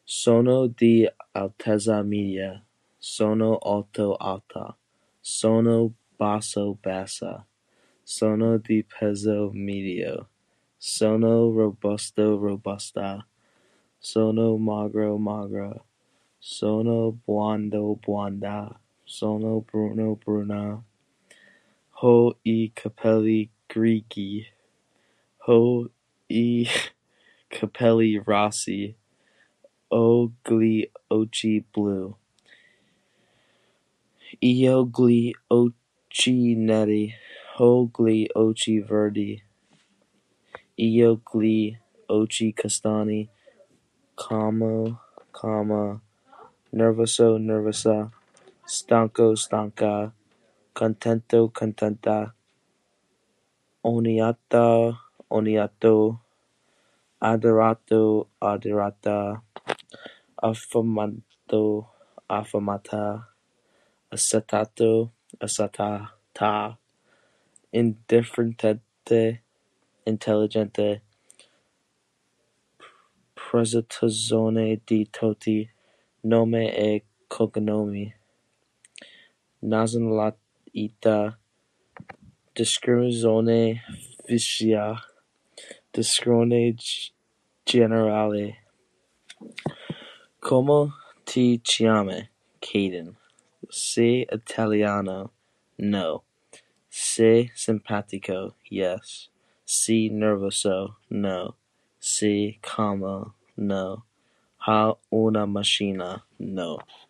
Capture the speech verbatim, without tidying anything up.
Sono di altezza media, sono alto alta, sono basso bassa, sono di peso medio, sono robusto robusta, sono magro magra, sono biondo bionda, sono bruno bruna, ho i capelli grigi, ho i capelli rossi, ho gli occhi blu, io gli occhi neri, ho gli occhi verdi, io gli occhi castani, calmo, calma, nervoso, nervosa, stanco, stanca, contento, contenta, ognato, ognato, adorato, adorata, affamato, affamata, accettato, accettata, indifferente, intelligente, presentazione di tutti, nome e cognomi, nazionalità, descrizione fisica, descrizione generale. Come ti chiami? Caden. Sei italiano? No. Sei simpatico? Yes. Sei nervoso? No. Sei calmo? No. Ha una macchina? No.